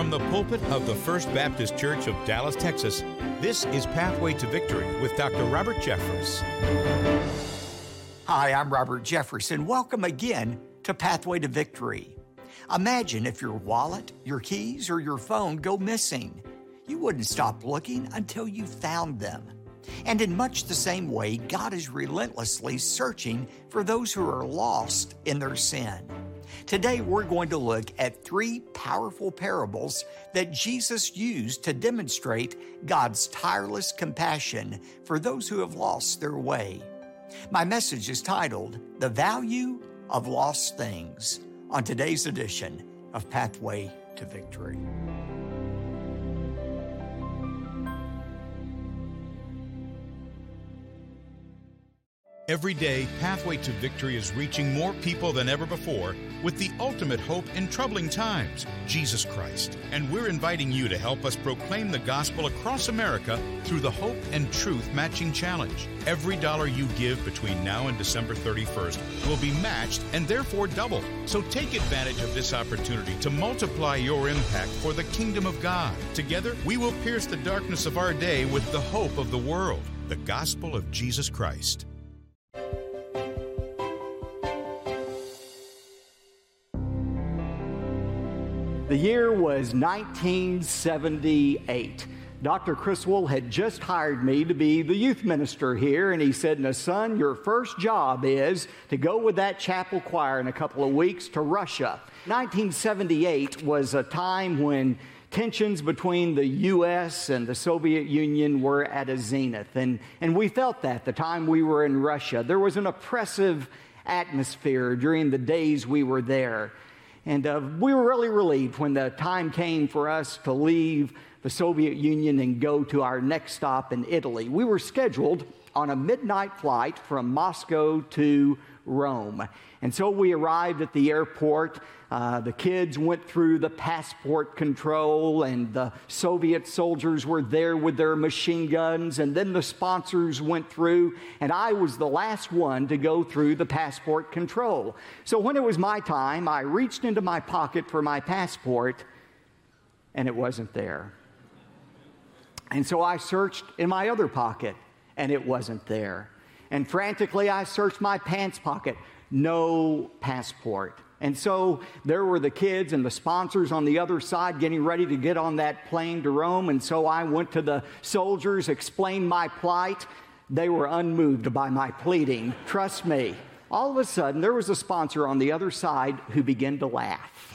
From the pulpit of the First Baptist Church of Dallas, Texas, this is Pathway to Victory with Dr. Robert Jeffress. Hi, I'm Robert Jeffress, and welcome again to Pathway to Victory. Imagine if your wallet, your keys, or your phone go missing. You wouldn't stop looking until you found them. And in much the same way, God is relentlessly searching for those who are lost in their sin. Today, we're going to look at three powerful parables that Jesus used to demonstrate God's tireless compassion for those who have lost their way. My message is titled, The Value of Lost Things, on today's edition of Pathway to Victory. Every day, Pathway to Victory is reaching more people than ever before with the ultimate hope in troubling times, Jesus Christ. And we're inviting you to help us proclaim the gospel across America through the Hope and Truth Matching Challenge. Every dollar you give between now and December 31st will be matched and therefore doubled. So take advantage of this opportunity to multiply your impact for the kingdom of God. Together, we will pierce the darkness of our day with the hope of the world, the gospel of Jesus Christ. The year was 1978. Dr. Criswell had just hired me to be the youth minister here, and he said, "Now, son, your first job is to go with that chapel choir in a couple of weeks to Russia." 1978 was a time when tensions between the U.S. and the Soviet Union were at a zenith, and we felt that the time we were in Russia. There was an oppressive atmosphere during the days we were there. And we were really relieved when the time came for us to leave the Soviet Union and go to our next stop in Italy. We were scheduled on a midnight flight from Moscow to Rome. And so we arrived at the airport. The kids went through the passport control, and the Soviet soldiers were there with their machine guns, and then the sponsors went through, and I was the last one to go through the passport control. So when it was my time, I reached into my pocket for my passport, and it wasn't there. And so I searched in my other pocket, and it wasn't there. And frantically, I searched my pants pocket. No passport. And so there were the kids and the sponsors on the other side getting ready to get on that plane to Rome. And so I went to the soldiers, explained my plight. They were unmoved by my pleading. Trust me. All of a sudden, there was a sponsor on the other side who began to laugh.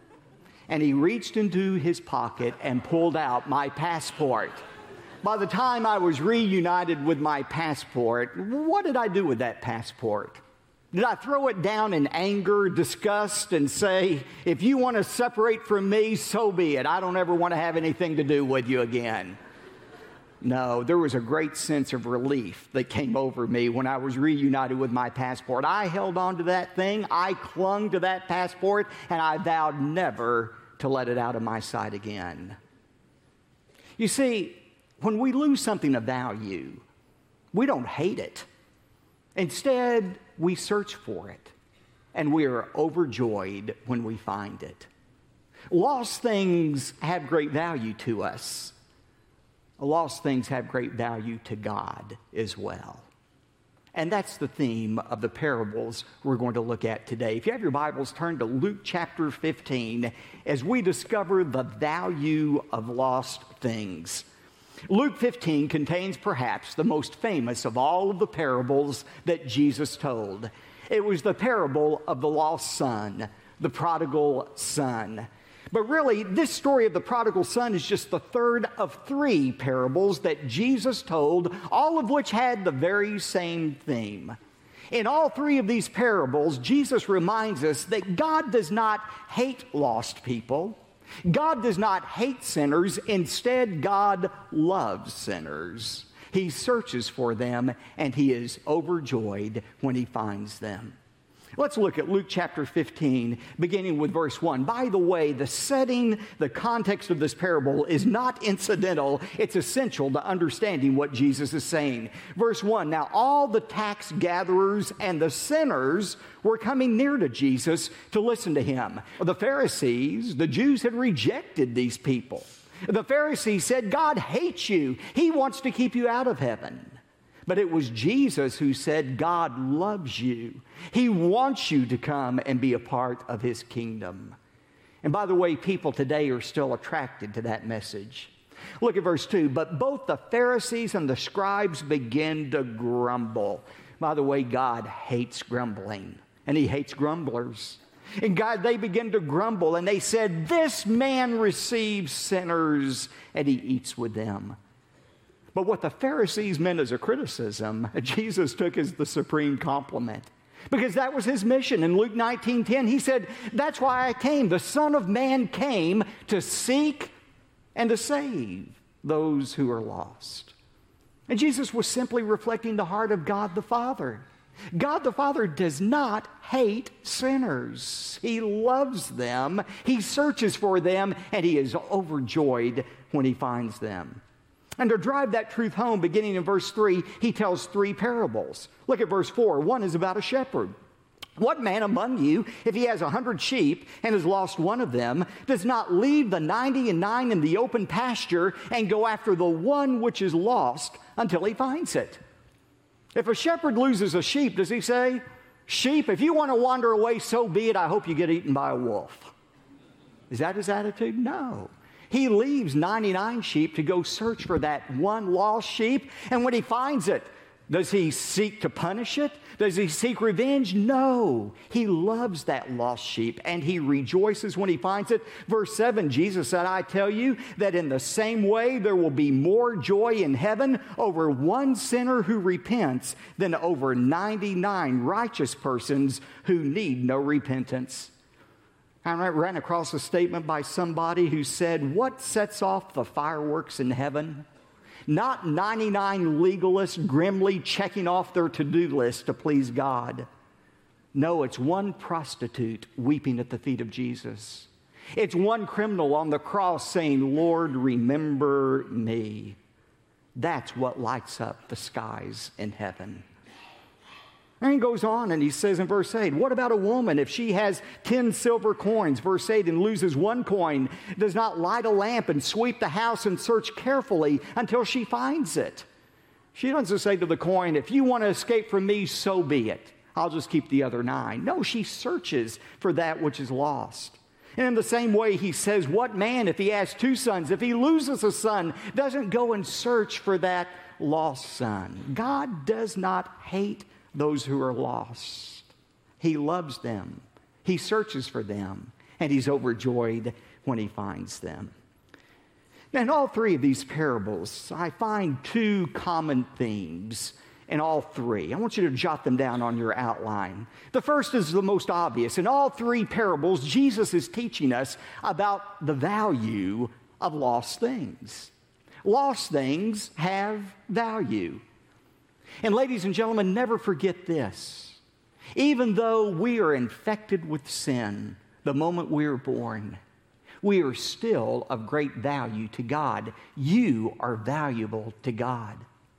And he reached into his pocket and pulled out my passport. By the time I was reunited with my passport, what did I do with that passport? Did I throw it down in anger, disgust, and say, if you want to separate from me, so be it. I don't ever want to have anything to do with you again. No, there was a great sense of relief that came over me when I was reunited with my passport. I held on to that thing, I clung to that passport, and I vowed never to let it out of my sight again. You see, when we lose something of value, we don't hate it. Instead, we search for it, and we are overjoyed when we find it. Lost things have great value to us. Lost things have great value to God as well. And that's the theme of the parables we're going to look at today. If you have your Bibles, turn to Luke chapter 15 as we discover the value of lost things. Luke 15 contains perhaps the most famous of all of the parables that Jesus told. It was the parable of the lost son, the prodigal son. But really, this story of the prodigal son is just the third of three parables that Jesus told, all of which had the very same theme. In all three of these parables, Jesus reminds us that God does not hate lost people. God does not hate sinners. Instead, God loves sinners. He searches for them, and he is overjoyed when he finds them. Let's look at Luke chapter 15, beginning with verse 1. By the way, the setting, the context of this parable is not incidental. It's essential to understanding what Jesus is saying. Verse 1, now all the tax gatherers and the sinners were coming near to Jesus to listen to him. The Pharisees, the Jews, had rejected these people. The Pharisees said, God hates you. He wants to keep you out of heaven. But it was Jesus who said, God loves you. He wants you to come and be a part of his kingdom. And by the way, people today are still attracted to that message. Look at verse 2. But both the Pharisees and the scribes began to grumble. By the way, God hates grumbling, and he hates grumblers. And God, they began to grumble, and they said, this man receives sinners, and he eats with them. But what the Pharisees meant as a criticism, Jesus took as the supreme compliment. Because that was his mission. In Luke 19:10, he said, that's why I came. The Son of Man came to seek and to save those who are lost. And Jesus was simply reflecting the heart of God the Father. God the Father does not hate sinners. He loves them, he searches for them, and he is overjoyed when he finds them. And to drive that truth home, beginning in verse 3, he tells 3 parables. Look at verse 4. One is about a shepherd. What man among you, if he has 100 sheep and has lost one of them, does not leave the 99 in the open pasture and go after the one which is lost until he finds it? If a shepherd loses a sheep, does he say, sheep, if you want to wander away, so be it. I hope you get eaten by a wolf. Is that his attitude? No. He leaves 99 sheep to go search for that one lost sheep. And when he finds it, does he seek to punish it? Does he seek revenge? No. He loves that lost sheep, and he rejoices when he finds it. Verse 7, Jesus said, I tell you that in the same way there will be more joy in heaven over one sinner who repents than over 99 righteous persons who need no repentance. I ran across a statement by somebody who said, what sets off the fireworks in heaven? Not 99 legalists grimly checking off their to-do list to please God. No, it's one prostitute weeping at the feet of Jesus. It's one criminal on the cross saying, Lord, remember me. That's what lights up the skies in heaven. And he goes on and he says in verse 8, what about a woman if she has 10 silver coins, verse 8, and loses one coin, does not light a lamp and sweep the house and search carefully until she finds it? She doesn't say to the coin, if you want to escape from me, so be it. I'll just keep the other 9. No, she searches for that which is lost. And in the same way, he says, what man, if he has 2 sons, if he loses a son, doesn't go and search for that lost son? God does not hate those who are lost. He loves them. He searches for them. And he's overjoyed when he finds them. Now, in all 3 of these parables, I find 2 common themes in all 3. I want you to jot them down on your outline. The first is the most obvious. In all 3 parables, Jesus is teaching us about the value of lost things. Lost things have value. And ladies and gentlemen, never forget this. Even though we are infected with sin the moment we are born, we are still of great value to God. You are valuable to God.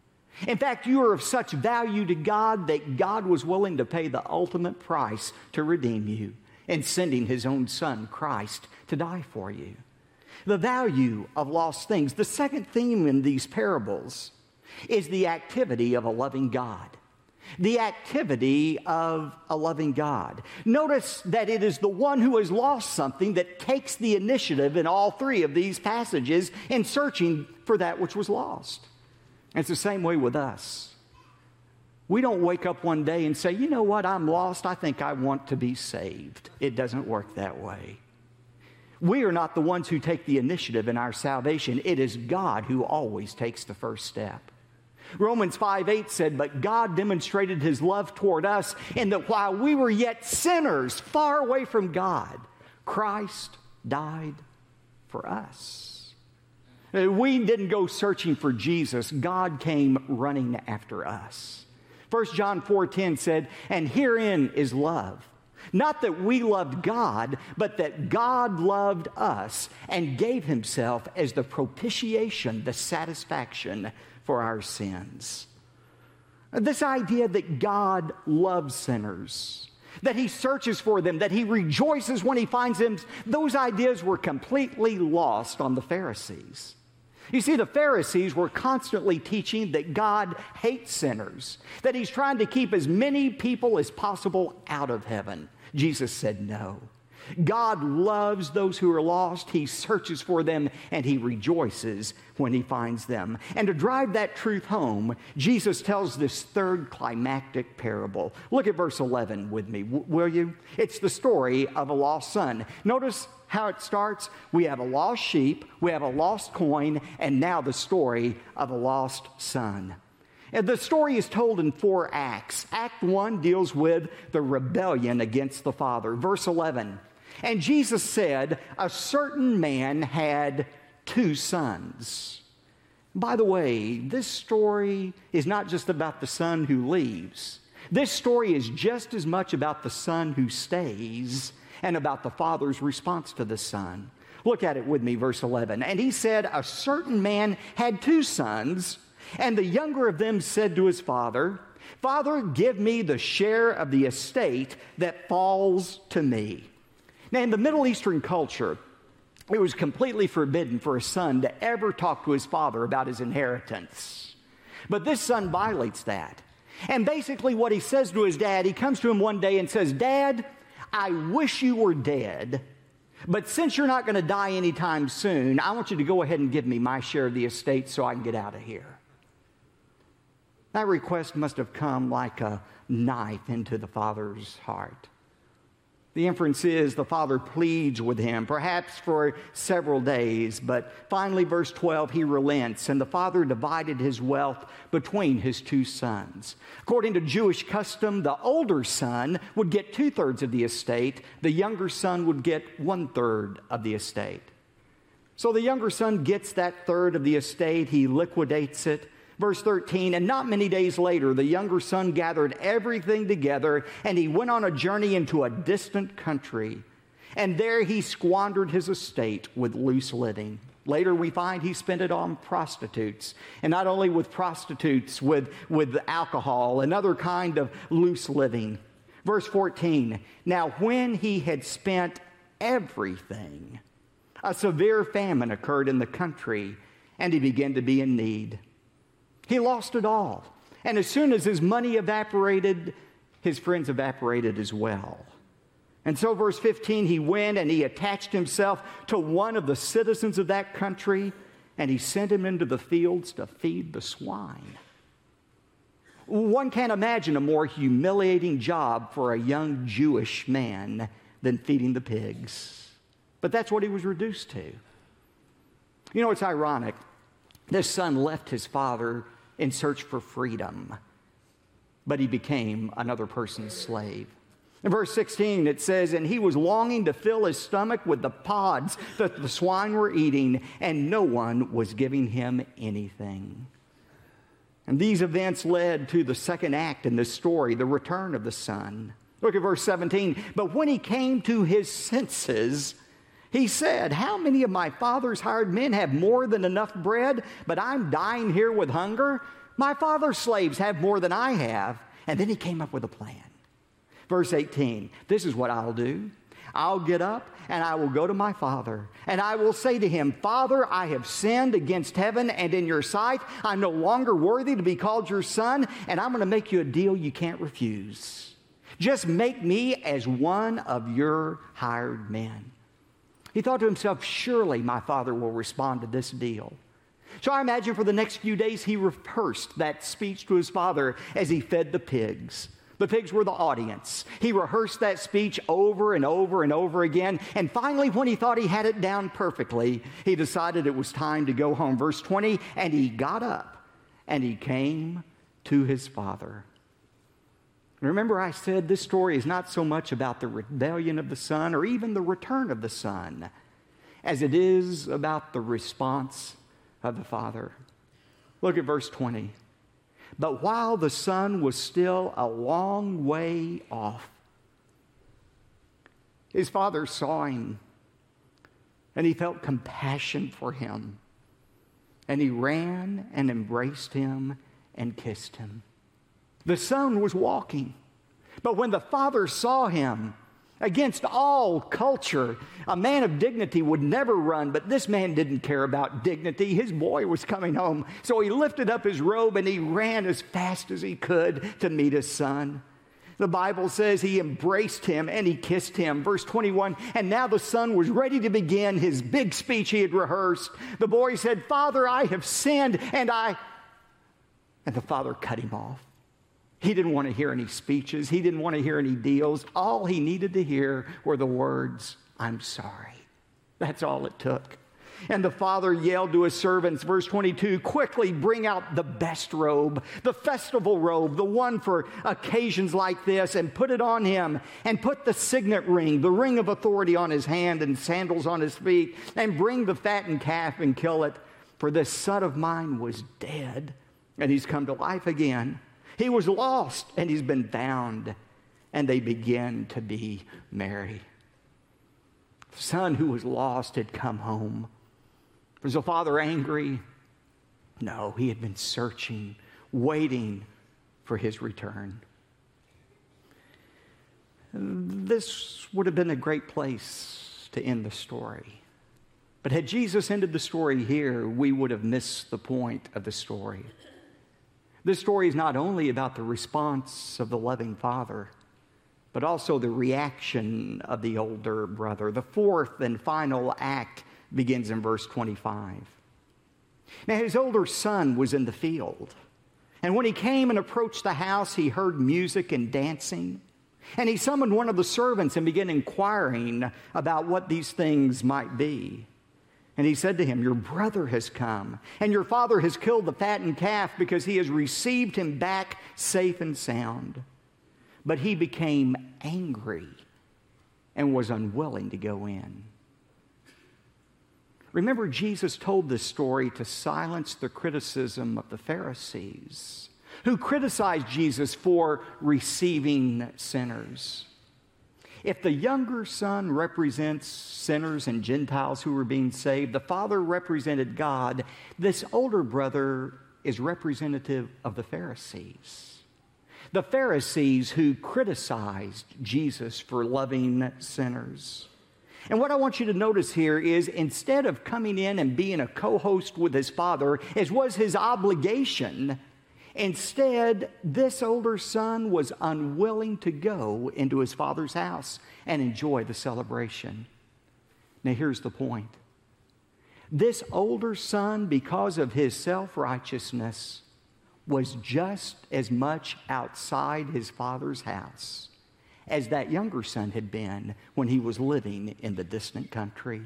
In fact, you are of such value to God that God was willing to pay the ultimate price to redeem you in sending his own son, Christ, to die for you. The value of lost things. The second theme in these parables is the activity of a loving God. The activity of a loving God. Notice that it is the one who has lost something that takes the initiative in all 3 of these passages in searching for that which was lost. And it's the same way with us. We don't wake up one day and say, you know what, I'm lost. I think I want to be saved. It doesn't work that way. We are not the ones who take the initiative in our salvation. It is God who always takes the first step. Romans 5:8 said, but God demonstrated his love toward us in that while we were yet sinners, far away from God, Christ died for us. We didn't go searching for Jesus. God came running after us. 1 John 4:10 said, "And herein is love. Not that we loved God, but that God loved us and gave himself as the propitiation, the satisfaction for our sins." This idea that God loves sinners, that he searches for them, that he rejoices when he finds them, those ideas were completely lost on the Pharisees. You see, the Pharisees were constantly teaching that God hates sinners, that he's trying to keep as many people as possible out of heaven. Jesus said no. God loves those who are lost. He searches for them, and he rejoices when he finds them. And to drive that truth home, Jesus tells this third climactic parable. Look at verse 11 with me, will you? It's the story of a lost son. Notice how it starts. We have a lost sheep, we have a lost coin, and now the story of a lost son. And the story is told in 4 acts. Act 1 deals with the rebellion against the Father. Verse 11, "And Jesus said, a certain man had 2 sons." By the way, this story is not just about the son who leaves. This story is just as much about the son who stays and about the father's response to the son. Look at it with me, verse 11. "And he said, a certain man had 2 sons, and the younger of them said to his father, 'Father, give me the share of the estate that falls to me.'" Now, in the Middle Eastern culture, it was completely forbidden for a son to ever talk to his father about his inheritance. But this son violates that. And basically what he says to his dad, he comes to him one day and says, "Dad, I wish you were dead, but since you're not going to die anytime soon, I want you to go ahead and give me my share of the estate so I can get out of here." That request must have come like a knife into the father's heart. The inference is the father pleads with him, perhaps for several days, but finally, verse 12, he relents, and the father divided his wealth between his 2 sons. According to Jewish custom, the older son would get 2/3 of the estate, the younger son would get 1/3 of the estate. So the younger son gets that third of the estate, he liquidates it. Verse 13, "And not many days later, the younger son gathered everything together, and he went on a journey into a distant country. And there he squandered his estate with loose living." Later we find he spent it on prostitutes. And not only with prostitutes, with alcohol, another kind of loose living. Verse 14, "Now when he had spent everything, a severe famine occurred in the country, and he began to be in need." He lost it all. And as soon as his money evaporated, his friends evaporated as well. And so verse 15, "He went and he attached himself to one of the citizens of that country, and he sent him into the fields to feed the swine." One can't imagine a more humiliating job for a young Jewish man than feeding the pigs. But that's what he was reduced to. You know, it's ironic. This son left his father in search for freedom, but he became another person's slave. In verse 16, it says, "And he was longing to fill his stomach with the pods that the swine were eating, and no one was giving him anything." And these events led to the second act in this story, the return of the son. Look at verse 17. "But when he came to his senses, he said, 'How many of my father's hired men have more than enough bread, but I'm dying here with hunger? My father's slaves have more than I have.' And then he came up with a plan. Verse 18, "This is what I'll do. I'll get up and I will go to my father, and I will say to him, 'Father, I have sinned against heaven and in your sight. I'm no longer worthy to be called your son, and I'm going to make you a deal you can't refuse. Just make me as one of your hired men.'" He thought to himself, surely my father will respond to this deal. So I imagine for the next few days he rehearsed that speech to his father as he fed the pigs. The pigs were the audience. He rehearsed that speech over and over and over again. And finally, when he thought he had it down perfectly, he decided it was time to go home. Verse 20, "And he got up and he came to his father." Remember, I said this story is not so much about the rebellion of the son or even the return of the son as it is about the response of the father. Look at verse 20. But while the son was still a long way off, his father saw him, and he felt compassion for him. And he ran and embraced him and kissed him. The son was walking, but when the father saw him, against all culture, a man of dignity would never run, but this man didn't care about dignity. His boy was coming home, so he lifted up his robe and he ran as fast as he could to meet his son. The Bible says he embraced him and he kissed him. Verse 21, and now the son was ready to begin his big speech he had rehearsed. The boy said, "Father, I have sinned," and the father cut him off. He didn't want to hear any speeches. He didn't want to hear any deals. All he needed to hear were the words, "I'm sorry." That's all it took. And the father yelled to his servants, verse 22, "Quickly bring out the best robe, the festival robe, the one for occasions like this, and put it on him, and put the signet ring, the ring of authority on his hand, and sandals on his feet, and bring the fattened calf and kill it. For this son of mine was dead, and he's come to life again. He was lost, and he's been found." And they began to be merry. The son who was lost had come home. Was the father angry? No, he had been searching, waiting for his return. This would have been a great place to end the story. But had Jesus ended the story here, we would have missed the point of the story. This story is not only about the response of the loving father, but also the reaction of the older brother. The fourth and final act begins in verse 25. Now his older son was in the field, and when he came and approached the house, he heard music and dancing. And he summoned one of the servants and began inquiring about what these things might be. And he said to him, "Your brother has come, and your father has killed the fattened calf because he has received him back safe and sound." But he became angry and was unwilling to go in. Remember, Jesus told this story to silence the criticism of the Pharisees, who criticized Jesus for receiving sinners. If the younger son represents sinners and Gentiles who were being saved, the father represented God. This older brother is representative of the Pharisees. The Pharisees who criticized Jesus for loving sinners. And what I want you to notice here is, instead of coming in and being a co-host with his father, as was his obligation, instead, this older son was unwilling to go into his father's house and enjoy the celebration. Now, here's the point. This older son, because of his self-righteousness, was just as much outside his father's house as that younger son had been when he was living in the distant country.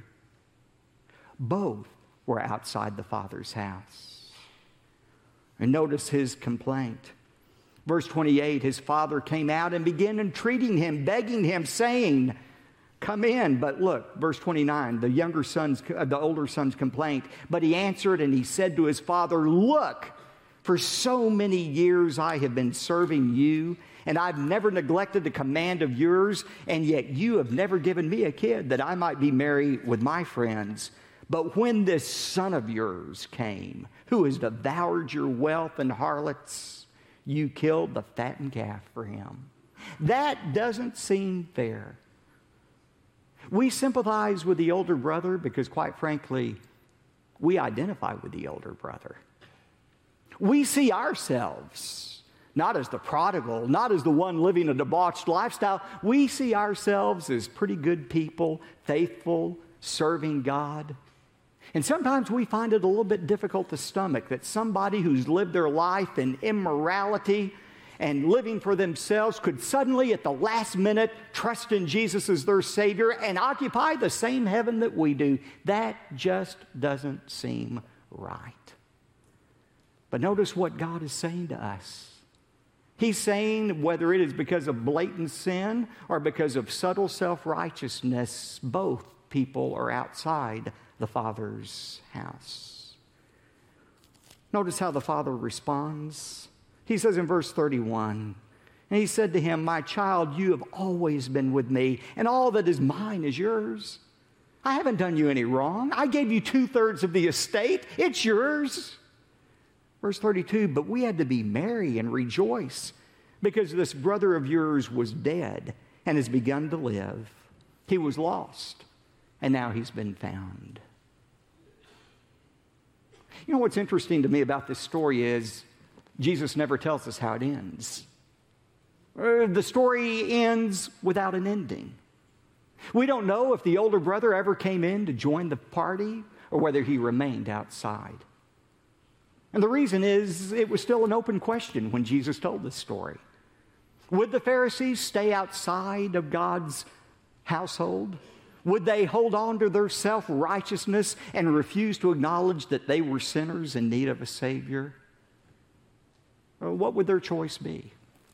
Both were outside the father's house. And notice his complaint. Verse 28, his father came out and began entreating him, begging him, saying, "Come in." But look, verse 29, the older son's complaint. But he answered and he said to his father, "Look, for so many years I have been serving you, and I've never neglected a command of yours, and yet you have never given me a kid that I might be merry with my friends. But when this son of yours came, who has devoured your wealth and harlots, you killed the fattened calf for him." That doesn't seem fair. We sympathize with the older brother because, quite frankly, we identify with the older brother. We see ourselves not as the prodigal, not as the one living a debauched lifestyle. We see ourselves as pretty good people, faithful, serving God. And sometimes we find it a little bit difficult to stomach that somebody who's lived their life in immorality and living for themselves could suddenly, at the last minute, trust in Jesus as their Savior and occupy the same heaven that we do. That just doesn't seem right. But notice what God is saying to us. He's saying, whether it is because of blatant sin or because of subtle self-righteousness, both people are outside the Father's house. Notice how the Father responds. He says in verse 31, and he said to him, "My child, you have always been with me, and all that is mine is yours. I haven't done you any wrong. I gave you 2/3 of the estate. It's yours." Verse 32, "But we had to be merry and rejoice, because this brother of yours was dead and has begun to live. He was lost, and now he's been found." You know what's interesting to me about this story is Jesus never tells us how it ends. The story ends without an ending. We don't know if the older brother ever came in to join the party or whether he remained outside. And the reason is it was still an open question when Jesus told this story. Would the Pharisees stay outside of God's household? Would they hold on to their self-righteousness and refuse to acknowledge that they were sinners in need of a Savior? Or what would their choice be?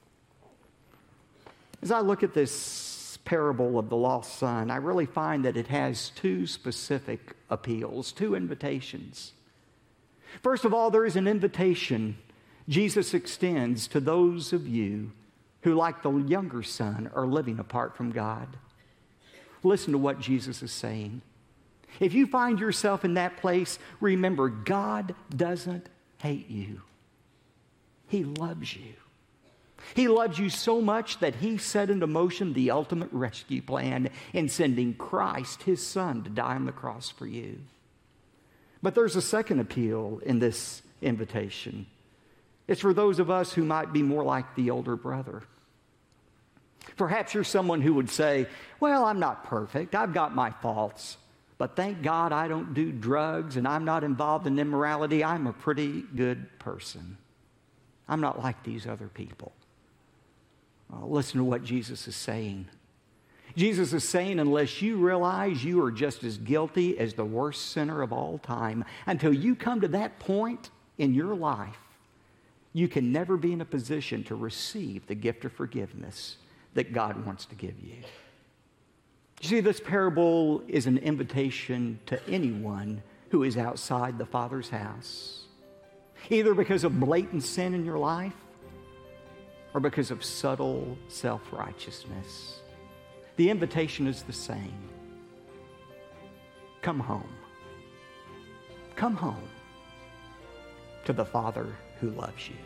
As I look at this parable of the lost son, I really find that it has two specific appeals, two invitations. First of all, there is an invitation Jesus extends to those of you who, like the younger son, are living apart from God. Listen to what Jesus is saying. If you find yourself in that place, remember, God doesn't hate you. He loves you. He loves you so much that he set into motion the ultimate rescue plan in sending Christ, his son, to die on the cross for you. But there's a second appeal in this invitation. It's for those of us who might be more like the older brother. Perhaps you're someone who would say, "Well, I'm not perfect. I've got my faults. But thank God I don't do drugs and I'm not involved in immorality. I'm a pretty good person. I'm not like these other people." Listen to what Jesus is saying. Jesus is saying, unless you realize you are just as guilty as the worst sinner of all time, until you come to that point in your life, you can never be in a position to receive the gift of forgiveness that God wants to give you. You see, this parable is an invitation to anyone who is outside the Father's house, either because of blatant sin in your life or because of subtle self-righteousness. The invitation is the same. Come home. Come home to the Father who loves you.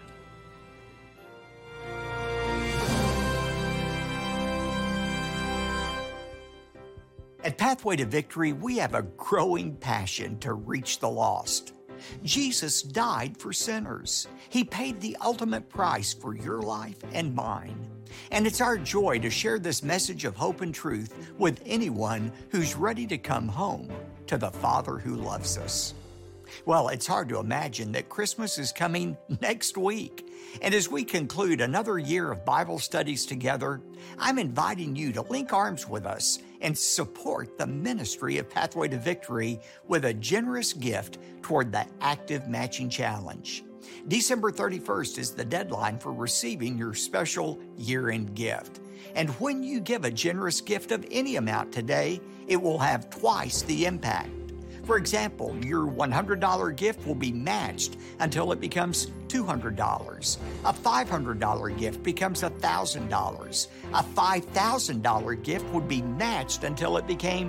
At Pathway to Victory, we have a growing passion to reach the lost. Jesus died for sinners. He paid the ultimate price for your life and mine. And it's our joy to share this message of hope and truth with anyone who's ready to come home to the Father who loves us. Well, it's hard to imagine that Christmas is coming next week. And as we conclude another year of Bible studies together, I'm inviting you to link arms with us and support the ministry of Pathway to Victory with a generous gift toward the Active Matching Challenge. December 31st is the deadline for receiving your special year-end gift. And when you give a generous gift of any amount today, it will have twice the impact. For example, your $100 gift will be matched until it becomes $200. A $500 gift becomes $1,000. A $5,000 gift would be matched until it became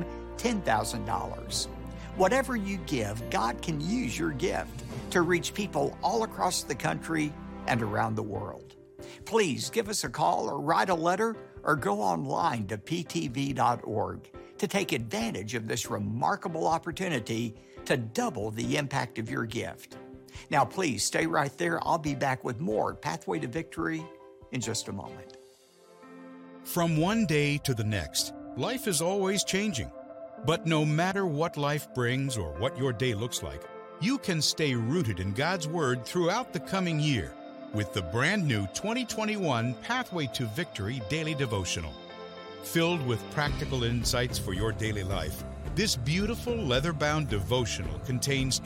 $10,000. Whatever you give, God can use your gift to reach people all across the country and around the world. Please give us a call or write a letter or go online to ptv.org to take advantage of this remarkable opportunity to double the impact of your gift. Now, please stay right there. I'll be back with more Pathway to Victory in just a moment. From one day to the next, life is always changing. But no matter what life brings or what your day looks like, you can stay rooted in God's Word throughout the coming year with the brand new 2021 Pathway to Victory Daily Devotional. Filled with practical insights for your daily life, this beautiful leather-bound devotional contains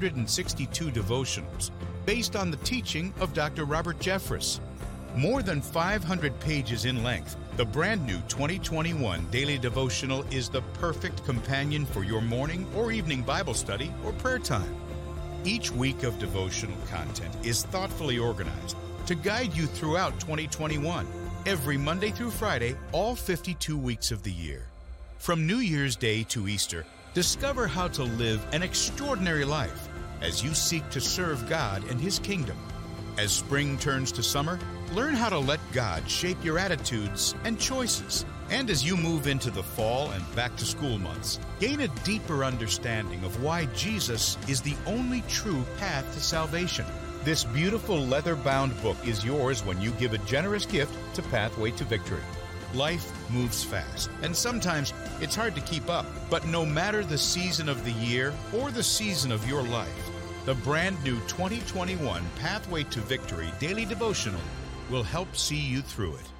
262 devotionals based on the teaching of Dr. Robert Jeffress. More than 500 pages in length, the brand new 2021 Daily Devotional is the perfect companion for your morning or evening Bible study or prayer time. Each week of devotional content is thoughtfully organized, to guide you throughout 2021, every Monday through Friday, all 52 weeks of the year. From New Year's Day to Easter, discover how to live an extraordinary life as you seek to serve God and His kingdom. As spring turns to summer, learn how to let God shape your attitudes and choices. And as you move into the fall and back-to-school months, gain a deeper understanding of why Jesus is the only true path to salvation. This beautiful leather-bound book is yours when you give a generous gift to Pathway to Victory. Life moves fast, and sometimes it's hard to keep up. But no matter the season of the year or the season of your life, the brand new 2021 Pathway to Victory Daily Devotional will help see you through it.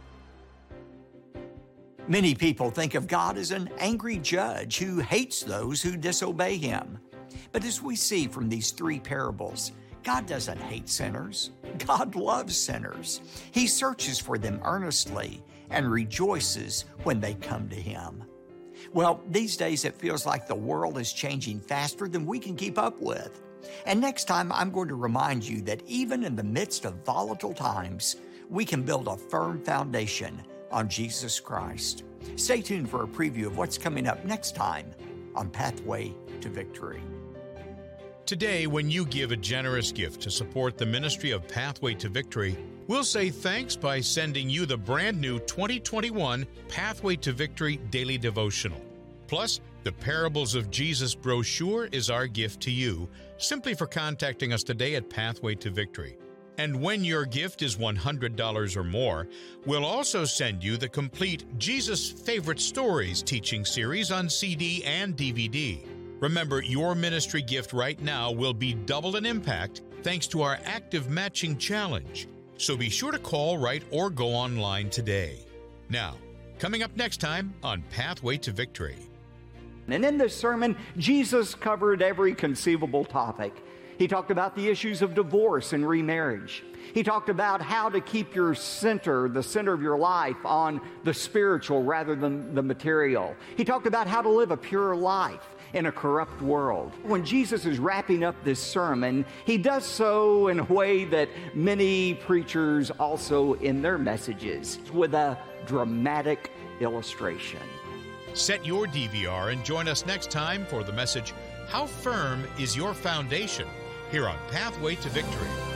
Many people think of God as an angry judge who hates those who disobey Him. But as we see from these three parables, God doesn't hate sinners. God loves sinners. He searches for them earnestly and rejoices when they come to Him. Well, these days it feels like the world is changing faster than we can keep up with. And next time I'm going to remind you that even in the midst of volatile times, we can build a firm foundation on Jesus Christ. Stay tuned for a preview of what's coming up next time on Pathway to Victory. Today, when you give a generous gift to support the ministry of Pathway to Victory, we'll say thanks by sending you the brand new 2021 Pathway to Victory Daily Devotional. Plus, the Parables of Jesus brochure is our gift to you, simply for contacting us today at Pathway to Victory. And when your gift is $100 or more, we'll also send you the complete Jesus Favorite Stories teaching series on CD and DVD. Remember, your ministry gift right now will be double in impact thanks to our active matching challenge. So be sure to call, write, or go online today. Now, coming up next time on Pathway to Victory. And in this sermon, Jesus covered every conceivable topic. He talked about the issues of divorce and remarriage. He talked about how to keep your center, the center of your life, on the spiritual rather than the material. He talked about how to live a pure life in a corrupt world. When Jesus is wrapping up this sermon, he does so in a way that many preachers also in their messages, with a dramatic illustration. Set your DVR and join us next time for the message, How Firm is Your Foundation? Here on Pathway to Victory.